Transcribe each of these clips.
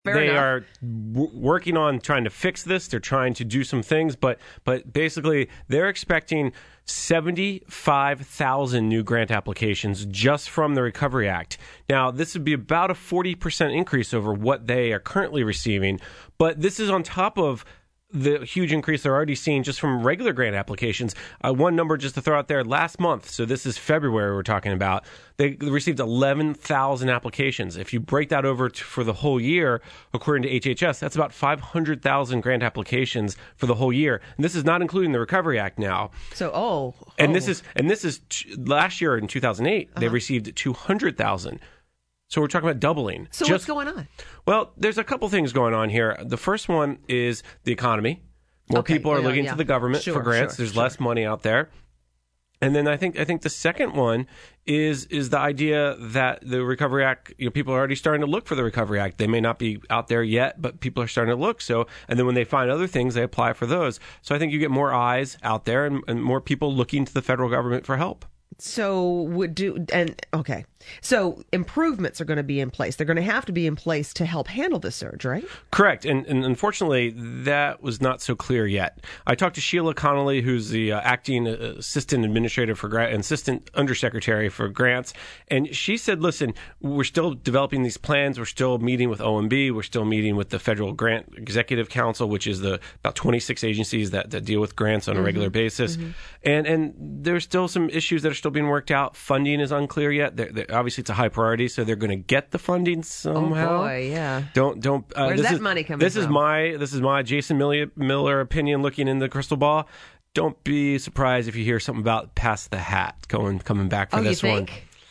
They are working on trying to fix this. They're trying to do some things, but basically they're expecting 75,000 new grant applications just from the Recovery Act. Now, this would be about a 40% increase over what they are currently receiving, but this is on top of the huge increase they're already seeing just from regular grant applications. One number just to throw out there, last month, so this is February we're talking about, they received 11,000 applications. If you break that over for the whole year, according to HHS, that's about 500,000 grant applications for the whole year. And this is not including the Recovery Act now. So, And this is last year in 2008, they received 200,000. So we're talking about doubling. So what's going on? Well, there's a couple things going on here. The first one is the economy. More people are looking to the government for grants. There's less money out there. And then I think the second one is the idea that the Recovery Act, people are already starting to look for the Recovery Act. They may not be out there yet, but people are starting to look. So, and then when they find other things, they apply for those. So I think you get more eyes out there and more people looking to the federal government for help. So So improvements are going to be in place. They're going to have to be in place to help handle the surge, right? Correct. And unfortunately, that was not so clear yet. I talked to Sheila Connolly, who's the acting assistant administrator for assistant undersecretary for grants. And she said, listen, we're still developing these plans. We're still meeting with OMB. We're still meeting with the Federal Grant Executive Council, which is about 26 agencies that deal with grants on a regular basis. And there's still some issues that are still being worked out. Funding is unclear yet. Obviously, it's a high priority, so they're going to get the funding somehow. Oh boy, yeah. Don't. Where's that money coming from? This is my Jason Miller opinion, looking in the crystal ball. Don't be surprised if you hear something about pass the hat coming back for this one.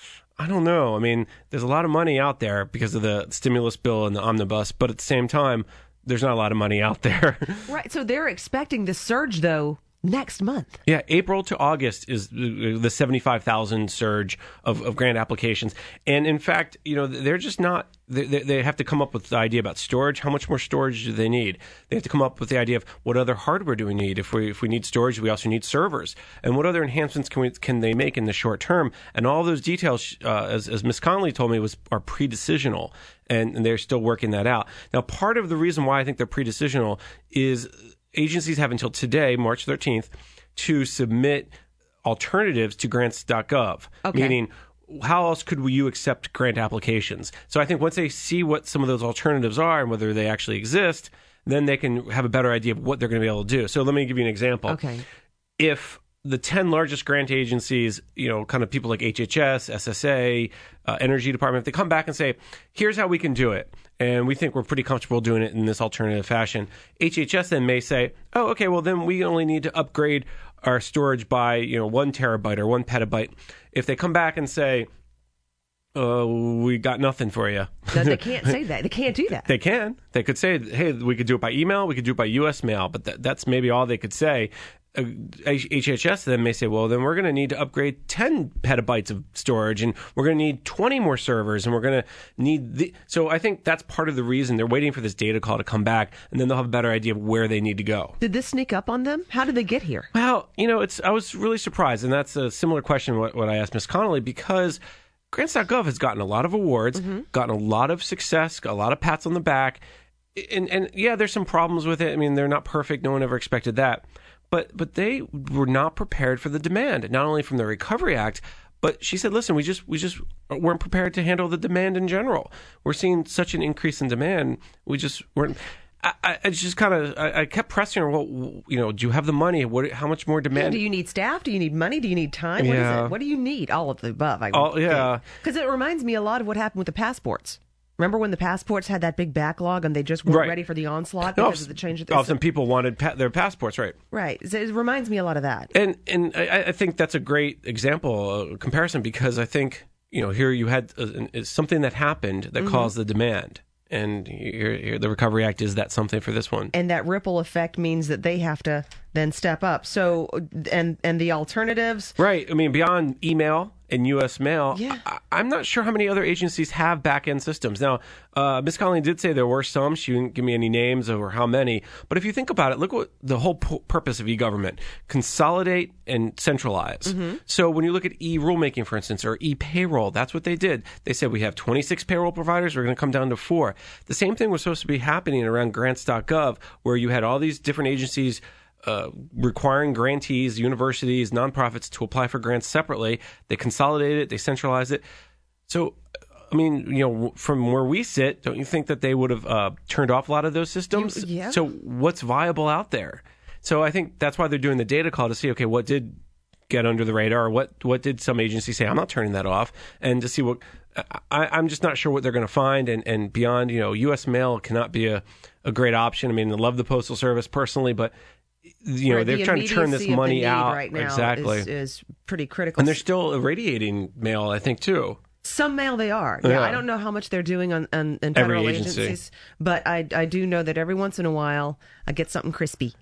I don't know. I mean, there's a lot of money out there because of the stimulus bill and the omnibus, but at the same time, there's not a lot of money out there. Right. So they're expecting the surge, though, next month. Yeah, April to August is the 75,000 surge of grant applications. And in fact, they're just not, they have to come up with the idea about storage. How much more storage do they need? They have to come up with the idea of what other hardware do we need? If we need storage, we also need servers. And what other enhancements can they make in the short term? And all those details, as Ms. Connolly told me, are pre-decisional. And they're still working that out. Now, part of the reason why I think they're pre-decisional is agencies have until today, March 13th, to submit alternatives to grants.gov, meaning how else could you accept grant applications? So I think once they see what some of those alternatives are and whether they actually exist, then they can have a better idea of what they're going to be able to do. So let me give you an example. Okay. If the 10 largest grant agencies, kind of people like HHS, SSA, Energy Department, if they come back and say, here's how we can do it, and we think we're pretty comfortable doing it in this alternative fashion, HHS then may say, oh, okay, well, then we only need to upgrade our storage by, 1 terabyte or 1 petabyte. If they come back and say, we got nothing for you. No, they can't say that. They can't do that. They can. They could say, hey, we could do it by email, we could do it by U.S. mail, but that's maybe all they could say. HHS then may say, well, then we're going to need to upgrade 10 petabytes of storage, and we're going to need 20 more servers, and we're going to need So I think that's part of the reason they're waiting for this data call to come back, and then they'll have a better idea of where they need to go. Did this sneak up on them? How did they get here? Well, I was really surprised, and that's a similar question what I asked Ms. Connolly, because Grants.gov has gotten a lot of awards, gotten a lot of success, a lot of pats on the back, and yeah, there's some problems with it. I mean, they're not perfect. No one ever expected that. But they were not prepared for the demand, not only from the Recovery Act, but she said, listen, we just weren't prepared to handle the demand in general. We're seeing such an increase in demand. We just weren't. I kept pressing her. Well, do you have the money? How much more demand? Yeah, do you need staff? Do you need money? Do you need time? What is it? What do you need? All of the above. Because it reminds me a lot of what happened with the passports. Remember when the passports had that big backlog and they just weren't ready for the onslaught because of the change? Often people wanted their passports, right? Right. It reminds me a lot of that. And I think that's a great example, comparison, because I think, here you had something that happened that caused the demand. And here, the Recovery Act is that something for this one. And that ripple effect means that they have to then step up. So, and the alternatives, right? I mean, beyond email and U.S. mail, I'm not sure how many other agencies have back-end systems. Now, Ms. Conley did say there were some. She didn't give me any names or how many. But if you think about it, look what the whole purpose of e-government: consolidate and centralize. Mm-hmm. So when you look at e-rulemaking, for instance, or e-payroll, that's what they did. They said we have 26 payroll providers. We're going to come down to 4. The same thing was supposed to be happening around grants.gov, where you had all these different agencies requiring grantees, universities, nonprofits to apply for grants separately. They consolidated it, they centralized it. So, I mean, from where we sit, don't you think that they would have turned off a lot of those systems? Yeah. So what's viable out there? So I think that's why they're doing the data call to see, okay, what did get under the radar? Or what did some agency say? I'm not turning that off. And to see what I'm just not sure what they're going to find. And beyond, U.S. mail cannot be a great option. I mean, I love the Postal Service personally, but they're trying to turn this money out right now. Exactly, is pretty critical, and they're still irradiating mail, I think, too. Some mail they are. Yeah, I don't know how much they're doing on federal agencies, but I do know that every once in a while I get something crispy.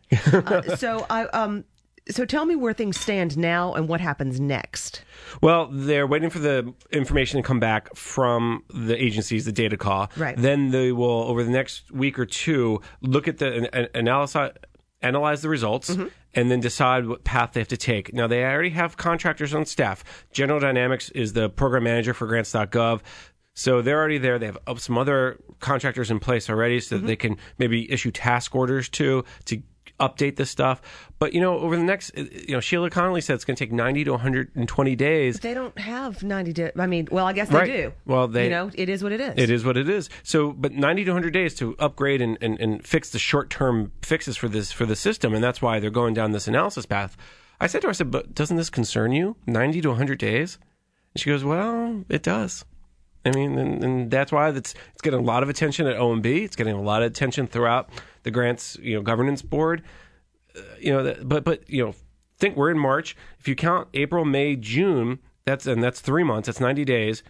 So tell me where things stand now and what happens next. Well, they're waiting for the information to come back from the agencies, the data call. Right. Then they will, over the next week or two, look at the analyze the results, mm-hmm. and then decide what path they have to take. Now, they already have contractors on staff. General Dynamics is the program manager for grants.gov. So they're already there. They have some other contractors in place already so that they can maybe issue task orders to update this stuff. But, over the next, Sheila Connolly said it's going to take 90 to 120 days. But they don't have 90 days. I mean, well, I guess they do. Well, it is what it is. It is what it is. So, but 90 to 100 days to upgrade and fix the short-term fixes for the system. And that's why they're going down this analysis path. I said to her, but doesn't this concern you? 90 to 100 days? And she goes, well, it does. I mean, and that's why it's getting a lot of attention at OMB. It's getting a lot of attention throughout the grants, governance board. But think we're in March. If you count April, May, June, that's 3 months. That's 90 days.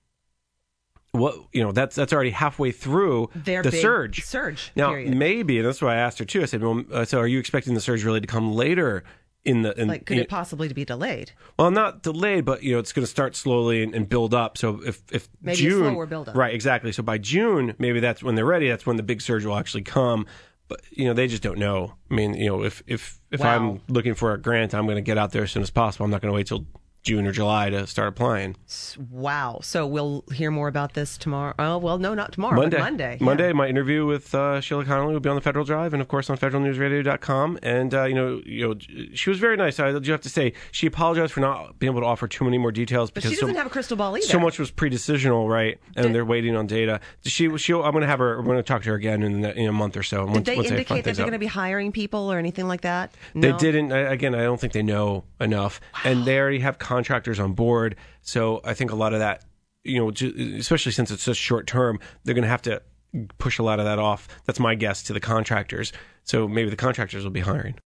That's already halfway through the surge. Now, period. Maybe, and that's why I asked her too. I said, well, so are you expecting the surge really to come later? Could it possibly be delayed? Well, not delayed, but it's going to start slowly and build up. So if maybe June, a slower build up, right? Exactly. So by June, maybe that's when they're ready. That's when the big surge will actually come. But they just don't know. I mean, if wow. I'm looking for a grant, I'm going to get out there as soon as possible. I'm not going to wait till June or July to start applying. Wow. So we'll hear more about this tomorrow. Oh, well, no, not tomorrow, Monday. But Monday. Yeah. Monday, my interview with Sheila Connolly will be on the Federal Drive and, of course, on federalnewsradio.com. And, she was very nice. I do have to say, she apologized for not being able to offer too many more details. But she doesn't have a crystal ball either. So much was pre-decisional, right? And they're waiting on data. I'm going to talk to her again in a month or so. Did they indicate that they're going to be hiring people or anything like that? No? They didn't. Again, I don't think they know enough. Wow. And they already have contractors on board. So I think a lot of that, especially since it's such short term, they're going to have to push a lot of that off. That's my guess to the contractors. So maybe the contractors will be hiring.